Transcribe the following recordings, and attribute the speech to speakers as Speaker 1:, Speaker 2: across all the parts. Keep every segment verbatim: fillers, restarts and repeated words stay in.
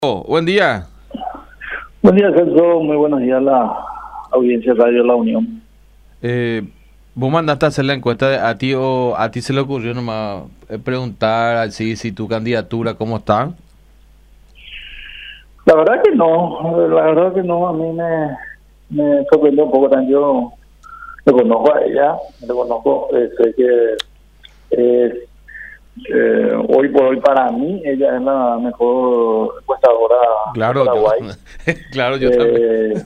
Speaker 1: Oh, buen día.
Speaker 2: Buen día, Celso. Muy buenos días a la audiencia de Radio La Unión.
Speaker 1: Eh, vos mandaste a hacer la encuesta de- a ti o a ti se le ocurrió nomás eh, preguntar así si tu candidatura cómo está.
Speaker 2: La verdad que no, la verdad que no, a mí me, me sorprendió un poco. También yo le conozco a ella, le conozco, eh, sé que es, eh, hoy por hoy para mí ella es la mejor encuestadora de
Speaker 1: Claro, yo,
Speaker 2: Paraguay.
Speaker 1: claro, yo también.
Speaker 2: Eh,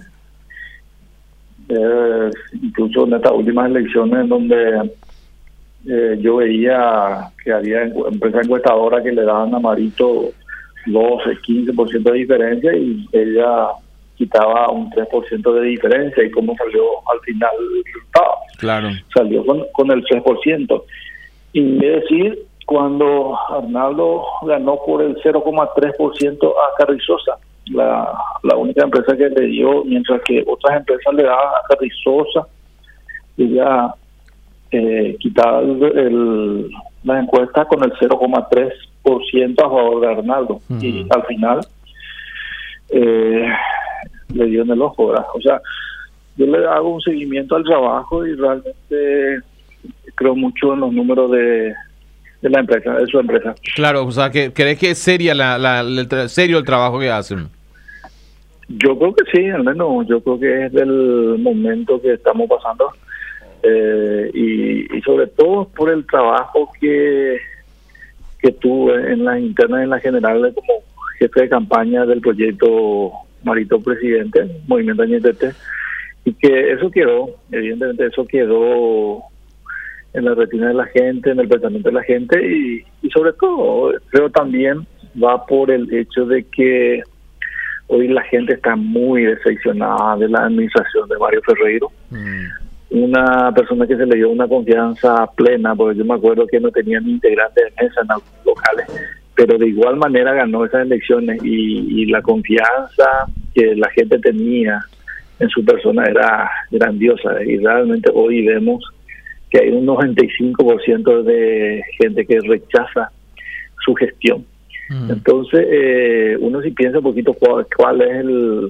Speaker 2: eh, Incluso en estas últimas elecciones en donde eh, yo veía que había encu- empresas encuestadoras que le daban a Marito doce, quince por ciento de diferencia y ella quitaba un tres por ciento de diferencia. ¿Y cómo salió al final el resultado?
Speaker 1: Claro.
Speaker 2: Salió con, con el tres por ciento. Y es decir, cuando Arnaldo ganó por el cero coma tres por ciento a Carrizosa, la, la única empresa que le dio, mientras que otras empresas le daban a Carrizosa, ella eh, quitaba el, el, la encuesta con el cero coma tres por ciento a favor de Arnaldo. Uh-huh. Y al final eh, le dio en el ojo, ¿verdad? O sea, yo le hago un seguimiento al trabajo y realmente creo mucho en los números de, de la empresa, de su empresa.
Speaker 1: Claro, o sea, que ¿crees que es seria la, la, el tra- serio el trabajo que hacen?
Speaker 2: Yo creo que sí, al menos yo creo que es del momento que estamos pasando eh, y, y sobre todo por el trabajo que que tuve en las internas y en las generales como jefe de campaña del proyecto Marito Presidente, Movimiento Añetete, y que eso quedó, evidentemente eso quedó en la retina de la gente, en el pensamiento de la gente y, y sobre todo creo también va por el hecho de que hoy la gente está muy decepcionada de la administración de Mario Ferreiro. Mm. Una persona que se le dio una confianza plena, porque yo me acuerdo que no tenía ni integrantes de mesa en algunos locales, pero de igual manera ganó esas elecciones y, y la confianza que la gente tenía en su persona era grandiosa y realmente hoy vemos que hay un noventa y cinco por ciento de gente que rechaza su gestión. Mm. Entonces eh, uno sí piensa un poquito cuál, cuál es el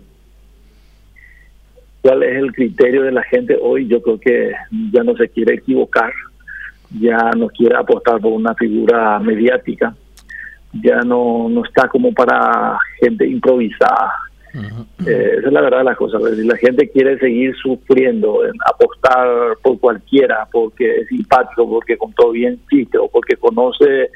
Speaker 2: cuál es el criterio de la gente hoy. Yo creo que ya no se quiere equivocar, ya no quiere apostar por una figura mediática, ya no, no está como para gente improvisada. Uh-huh. Eh, esa es la verdad de las cosas. La gente quiere seguir sufriendo, en apostar por cualquiera, porque es simpático, porque contó bien chiste, o porque conoce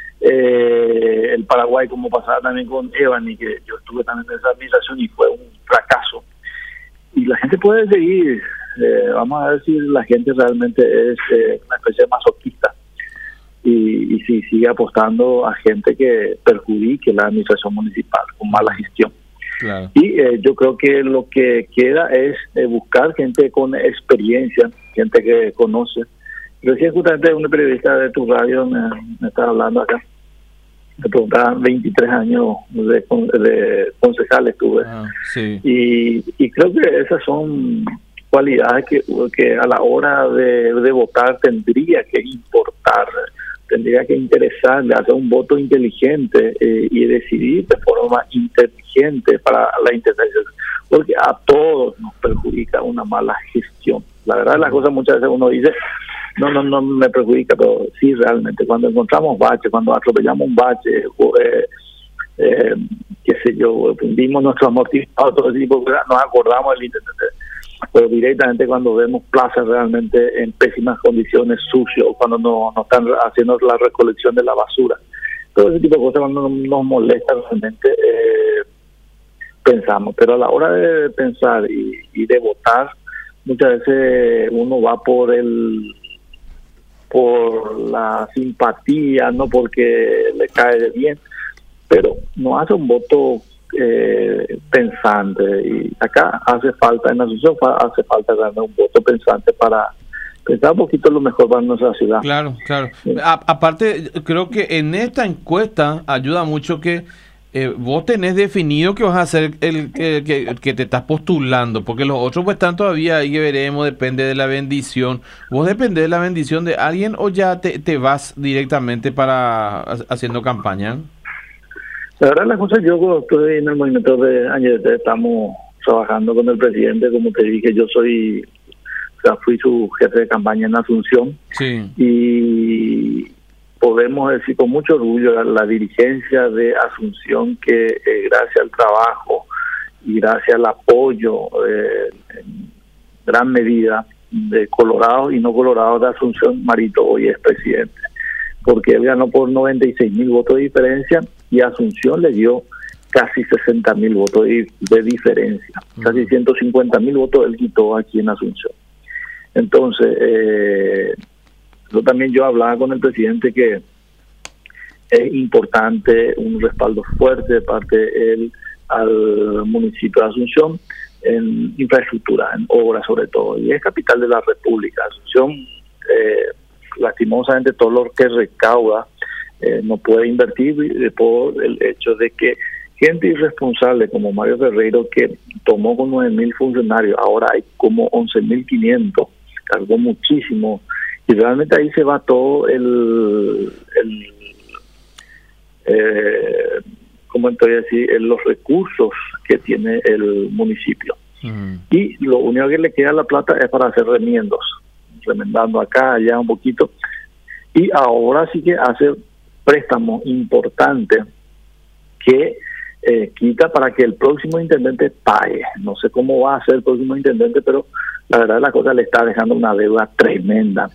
Speaker 2: eh, el Paraguay, como pasaba también con Evan, y que yo estuve también en esa administración y fue un fracaso. Y la gente puede seguir, eh, vamos a ver si la gente realmente es eh, una especie de masoquista y, y si sigue apostando a gente que perjudique la administración municipal con mala gestión. Claro. Y eh, yo creo que lo que queda es eh, buscar gente con experiencia, gente que conoce. Recién justamente un periodista de tu radio me, me estaba hablando acá. Me preguntaban veintitrés años de, de concejal estuve. Ah, sí. y, y creo que esas son cualidades que, que a la hora de, de votar tendría que importar, tendría que interesarle, hacer un voto inteligente eh, y decidir de forma inteligente para la intervención, porque a todos nos perjudica una mala gestión. La verdad, las cosas muchas veces uno dice, no, no, no me perjudica, pero sí realmente, cuando encontramos baches, cuando atropellamos un bache, eh, eh, qué sé yo, fundimos nuestros amortiguadores, todo ese tipo, nos acordamos del internet, pero directamente cuando vemos plazas realmente en pésimas condiciones, sucios, cuando no, no están haciendo la recolección de la basura, todo ese tipo de cosas cuando nos molesta realmente eh, pensamos, pero a la hora de pensar y, y de votar, muchas veces uno va por el por la simpatía, no porque le cae de bien, pero no hace un voto eh, pensante, y acá hace falta, en la asociación hace falta ganar un voto pensante para pensar un poquito lo mejor para nuestra ciudad.
Speaker 1: Claro, claro. Sí. A, aparte, creo que en esta encuesta ayuda mucho que Eh, vos tenés definido que vas a hacer el, el, que, que te estás postulando, porque los otros pues están todavía ahí que veremos, depende de la bendición. ¿Vos dependés de la bendición de alguien o ya te, te vas directamente para haciendo campaña?
Speaker 2: La verdad, la cosa, yo cuando estoy en el movimiento de Añete, estamos trabajando con el presidente, como te dije, yo soy, o sea, fui su jefe de campaña en Asunción,
Speaker 1: Sí.
Speaker 2: y podemos decir con mucho orgullo la, la dirigencia de Asunción que eh, gracias al trabajo y gracias al apoyo eh, en gran medida de Colorado y no Colorado de Asunción, Marito hoy es presidente, porque él ganó por noventa y seis mil votos de diferencia y Asunción le dio casi sesenta mil votos de, de diferencia, uh-huh. Casi ciento cincuenta mil votos él quitó aquí en Asunción. Entonces, eh, yo también yo hablaba con el presidente que es importante un respaldo fuerte de parte de él al municipio de Asunción en infraestructura, en obras sobre todo, y es capital de la República. Asunción, eh, lastimosamente, todo lo que recauda eh, no puede invertir por el hecho de que gente irresponsable como Mario Ferreiro, que tomó con nueve mil funcionarios, ahora hay como once mil quinientos, cargó muchísimo, y realmente ahí se va todo el, el eh, ¿cómo te voy a decir? los recursos que tiene el municipio. Uh-huh. Y lo único que le queda a La Plata es para hacer remiendos, remendando acá, allá un poquito, y ahora sí que hace préstamos importantes que eh, quita para que el próximo intendente pague. No sé cómo va a ser el próximo intendente, pero la verdad la cosa le está dejando una deuda tremenda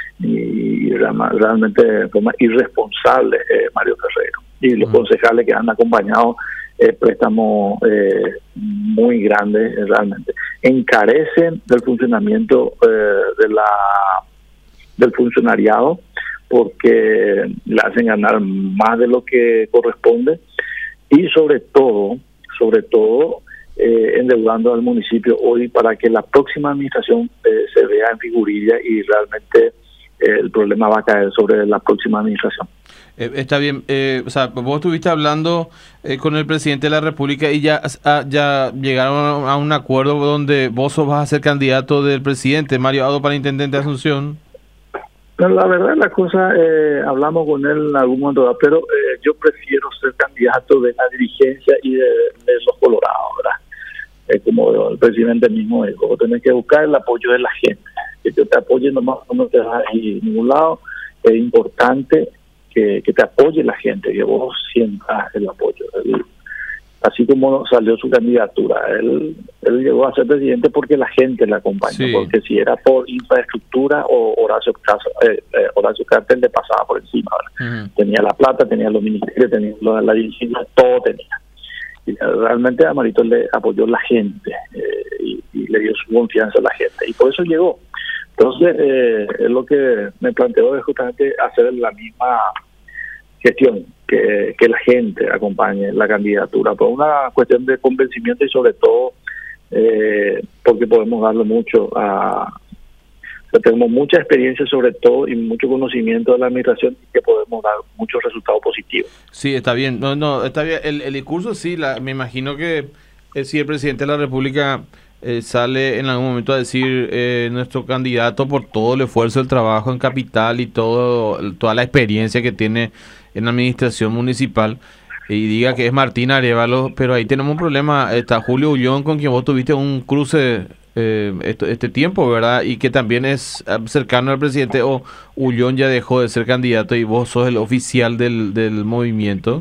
Speaker 2: y realmente de forma irresponsable eh, Mario Ferreiro. Y los uh-huh. concejales que han acompañado eh, préstamos eh, muy grandes eh, realmente. Encarecen el funcionamiento eh, de la del funcionariado porque le hacen ganar más de lo que corresponde y sobre todo, sobre todo eh, endeudando al municipio hoy para que la próxima administración eh, se vea en figurilla y realmente eh, el problema va a caer sobre la próxima administración.
Speaker 1: Eh, está bien, eh, o sea, vos estuviste hablando eh, con el presidente de la República y ya, a, ya llegaron a un acuerdo donde vos vas a ser candidato del presidente Mario Addo para intendente de Asunción.
Speaker 2: La verdad, la cosa, eh, hablamos con él en algún momento, pero eh, yo prefiero ser candidato de la dirigencia y de, de los colorados, ¿verdad? Eh, como el presidente mismo dijo, vos tenés que buscar el apoyo de la gente, que yo te apoye nomás, no te vas a ir a ningún lado, es importante que, que te apoye la gente, que vos sientas el apoyo. Él, así como salió su candidatura, él, él llegó a ser presidente porque la gente le acompañó, sí. Porque si era por infraestructura o Horacio, eh, eh, Horacio Carter le pasaba por encima, uh-huh. Tenía la plata, tenía los ministerios, tenía la, la dirigencia, todo tenía. Y realmente a Marito le apoyó la gente eh, y, y le dio su confianza a la gente, y por eso llegó. Entonces, eh, es lo que me planteó es justamente hacer la misma gestión, que, que la gente acompañe la candidatura, por una cuestión de convencimiento y sobre todo eh, porque podemos darle mucho a... O sea, tenemos mucha experiencia sobre todo y mucho conocimiento de la administración y que podemos dar muchos resultados positivos.
Speaker 1: Sí, está bien. No, no, está bien. El, el discurso sí, la, me imagino que eh, si el presidente de la República eh, sale en algún momento a decir eh, nuestro candidato por todo el esfuerzo del trabajo en capital y todo toda la experiencia que tiene en la administración municipal y diga que es Martín Arévalo, pero ahí tenemos un problema. Está Julio Ullón, con quien vos tuviste un cruce eh, este, este tiempo, ¿verdad? Y que también es cercano al presidente, o Ullón ya dejó de ser candidato y vos sos el oficial del, del movimiento.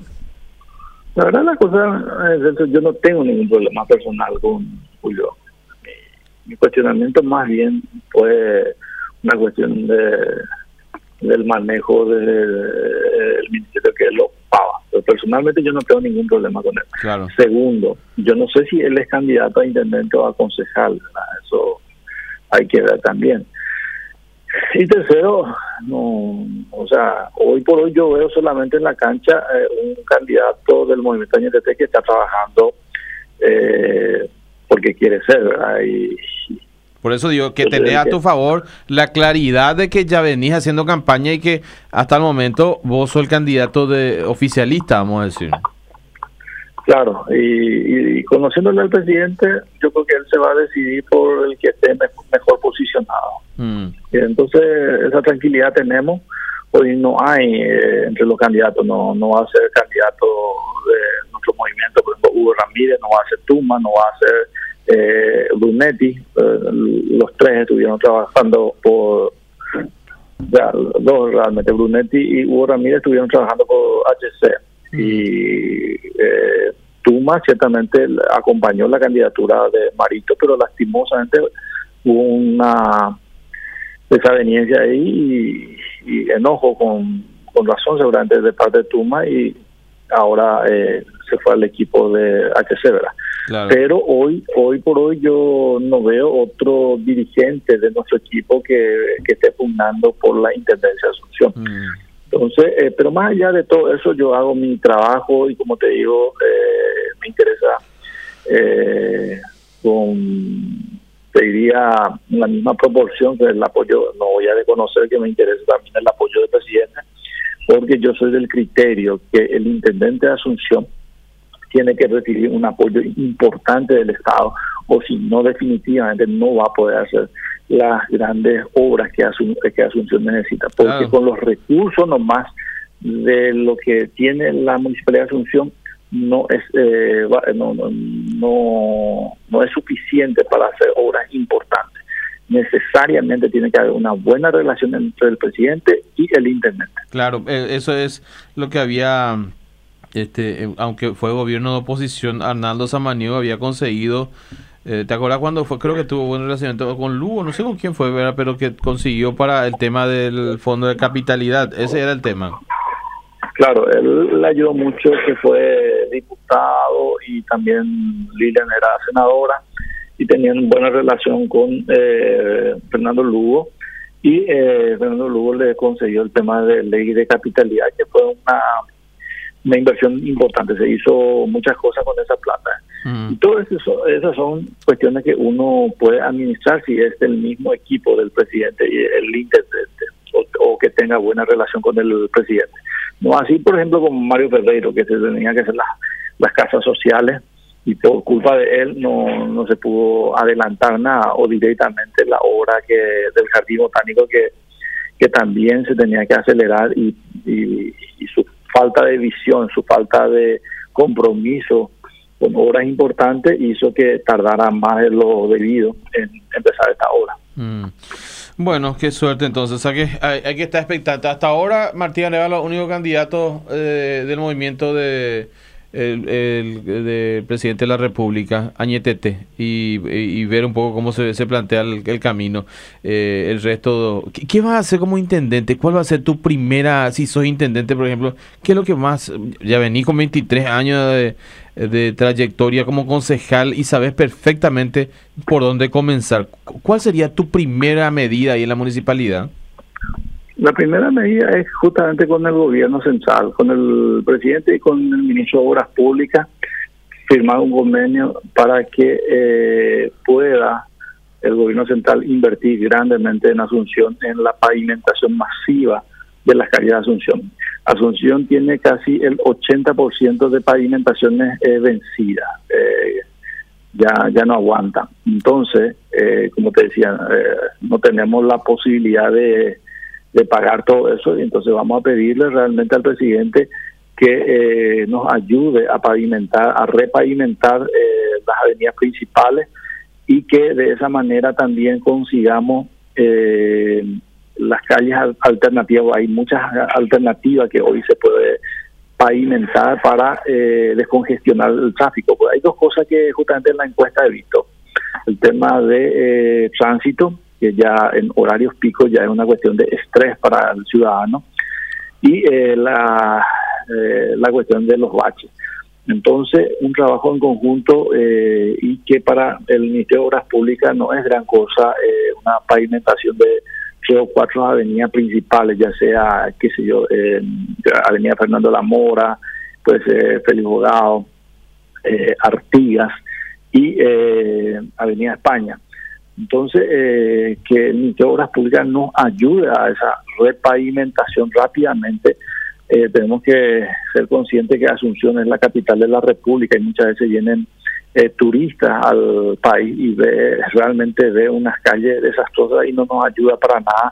Speaker 2: La verdad la cosa es, yo no tengo ningún problema personal con Ullón. Mi, mi cuestionamiento más bien fue una cuestión de del manejo del de, ministerio que él lo paga. Pero personalmente yo no tengo ningún problema con él.
Speaker 1: Claro.
Speaker 2: Segundo, yo no sé si él es candidato a intendente o a concejal, ¿verdad? Eso hay que ver también. Y tercero, no, o sea, hoy por hoy yo veo solamente en la cancha eh, un candidato del movimiento N T T que está trabajando eh, porque quiere ser, ¿verdad? Y,
Speaker 1: Por eso digo que tenés a tu favor la claridad de que ya venís haciendo campaña y que hasta el momento vos sos el candidato de oficialista, vamos a decir.
Speaker 2: Claro, y, y conociéndole al presidente, yo creo que él se va a decidir por el que esté mejor, mejor posicionado. Mm. Y entonces esa tranquilidad tenemos. hoy no hay eh, entre los candidatos, no, no va a ser candidato de nuestro movimiento, por ejemplo, Hugo Ramírez, no va a ser Tuma, no va a ser eh, Brunetti, eh, los tres estuvieron trabajando por, ya, dos realmente, Brunetti y Hugo Ramírez estuvieron trabajando por H C, mm. y eh, Tuma ciertamente acompañó la candidatura de Marito, pero lastimosamente hubo una desaveniencia ahí y, y enojo con, con razón seguramente de parte de Tuma, y ahora eh, se fue al equipo de H C, ¿verdad? Claro. Pero hoy hoy por hoy yo no veo otro dirigente de nuestro equipo que, que esté pugnando por la Intendencia de Asunción. Mm. Entonces, eh, pero más allá de todo eso, yo hago mi trabajo y, como te digo, eh, me interesa eh, con, te diría, la misma proporción que el apoyo. No voy a reconocer que me interesa también el apoyo del presidente, porque yo soy del criterio que el intendente de Asunción tiene que recibir un apoyo importante del Estado, o si no, definitivamente no va a poder hacer las grandes obras que, Asun que Asunción necesita, porque claro, con los recursos nomás de lo que tiene la Municipalidad de Asunción no es eh, no, no, no, no es suficiente para hacer obras importantes. Necesariamente tiene que haber una buena relación entre el presidente y el intendente.
Speaker 1: Claro, eso es lo que había, este, aunque fue gobierno de oposición, Arnaldo Samaniego había conseguido. Eh, ¿Te acuerdas cuando fue? Creo que tuvo buen relacionamiento con Lugo, no sé con quién fue, ¿verdad? Pero que consiguió para el tema del fondo de capitalidad. Ese era el tema.
Speaker 2: Claro, él le ayudó mucho, que fue diputado, y también Lilian era senadora, y tenían buena relación con eh, Fernando Lugo, y eh, Fernando Lugo le concedió el tema de ley de capitalidad, que fue una, una inversión importante. Se hizo muchas cosas con esa plata. Mm. Y todas eso, esas son cuestiones que uno puede administrar si es del mismo equipo del presidente y el intendente, o, o que tenga buena relación con el presidente. No así, por ejemplo, con Mario Ferreiro, que se tenía que hacer las, las casas sociales, y por culpa de él no, no se pudo adelantar nada, o directamente la obra que del Jardín Botánico, que, que también se tenía que acelerar, y, y, y su falta de visión, su falta de compromiso con obras importantes hizo que tardara más de lo debido en empezar esta obra.
Speaker 1: Mm. Bueno, qué suerte entonces. Hay que, hay, hay que estar expectante. Hasta ahora, Martín Arevalo, único candidato eh, del movimiento de el, el, del presidente de la República, Añetete, y, y, y ver un poco cómo se, se plantea el, el camino. Eh, el resto, ¿qué, ¿qué vas a hacer como intendente? ¿Cuál va a ser tu primera, si sos intendente, por ejemplo? ¿Qué es lo que más? Ya vení con veintitrés años de, de trayectoria como concejal y sabes perfectamente por dónde comenzar. ¿Cuál sería tu primera medida ahí en la municipalidad?
Speaker 2: La primera medida es justamente con el gobierno central, con el presidente y con el ministro de Obras Públicas, firmar un convenio para que eh, pueda el gobierno central invertir grandemente en Asunción, en la pavimentación masiva de las calles de Asunción. Asunción tiene casi el ochenta por ciento de pavimentaciones eh, vencidas, eh, ya ya no aguanta. Entonces, eh, como te decía, eh, no tenemos la posibilidad de de pagar todo eso, y entonces vamos a pedirle realmente al presidente que eh, nos ayude a pavimentar, a repavimentar eh, las avenidas principales, y que de esa manera también consigamos eh, las calles alternativas. Hay muchas alternativas que hoy se puede pavimentar para eh, descongestionar el tráfico. Pues hay dos cosas que justamente en la encuesta he visto: el tema de eh, tránsito, que ya en horarios picos ya es una cuestión de estrés para el ciudadano, y eh, la, eh, la cuestión de los baches. Entonces, un trabajo en conjunto, eh, y que para el Ministerio de Obras Públicas no es gran cosa, eh, una pavimentación de tres o cuatro avenidas principales, ya sea, qué sé yo, eh, Avenida Fernando La Mora, pues eh, Félix Bogado, eh, Artigas y eh, Avenida España. Entonces, eh, que el Ministerio de Obras Públicas nos ayude a esa repavimentación rápidamente. Eh, tenemos que ser conscientes que Asunción es la capital de la República, y muchas veces vienen eh, turistas al país y ve, realmente ve unas calles desastrosas, y no nos ayuda para nada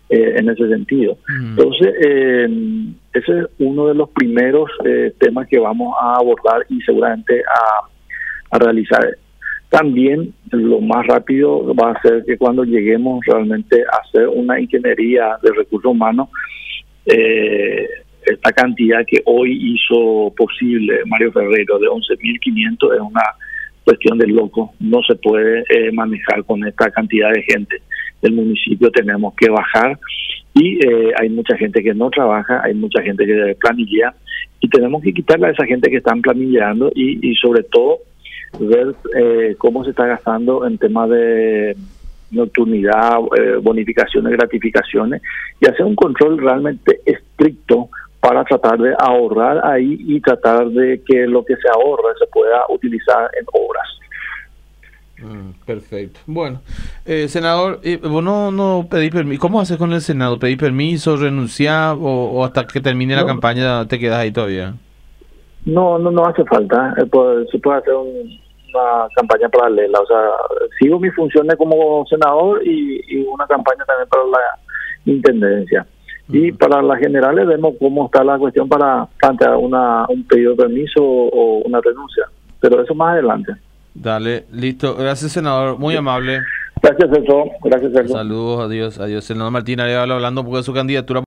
Speaker 2: eh, en ese sentido. Mm. Entonces, eh, ese es uno de los primeros eh, temas que vamos a abordar y seguramente a, a realizar. También lo más rápido va a ser que cuando lleguemos realmente a hacer una ingeniería de recursos humanos, eh, esta cantidad que hoy hizo posible Mario Ferrero de once mil quinientos es una cuestión de loco. No se puede eh, manejar con esta cantidad de gente del municipio. Tenemos que bajar y eh, hay mucha gente que no trabaja, hay mucha gente que planilla y tenemos que quitarle a esa gente que están planillando y, y sobre todo ver eh, cómo se está gastando en temas de nocturnidad, eh, bonificaciones, gratificaciones y hacer un control realmente estricto para tratar de ahorrar ahí y tratar de que lo que se ahorra se pueda utilizar en obras.
Speaker 1: Mm, perfecto. Bueno, eh, senador, eh, vos no, no pedís permiso. ¿Cómo haces con el Senado? ¿Pedís permiso, renunciar o, o hasta que termine no, la campaña te quedas ahí todavía?
Speaker 2: No, no, no hace falta. Eh, pues, se puede hacer un, una campaña paralela. O sea, sigo mis funciones como senador y, y una campaña también para la intendencia. Y uh-huh. Para las generales vemos cómo está la cuestión para plantear una, un pedido de permiso o una renuncia. Pero eso más adelante.
Speaker 1: Dale, listo. Gracias, senador. Muy amable.
Speaker 2: Gracias, Celso. Gracias, Celso.
Speaker 1: Saludos, adiós, adiós. Senador Martín Arevalo hablando un poco de su candidatura.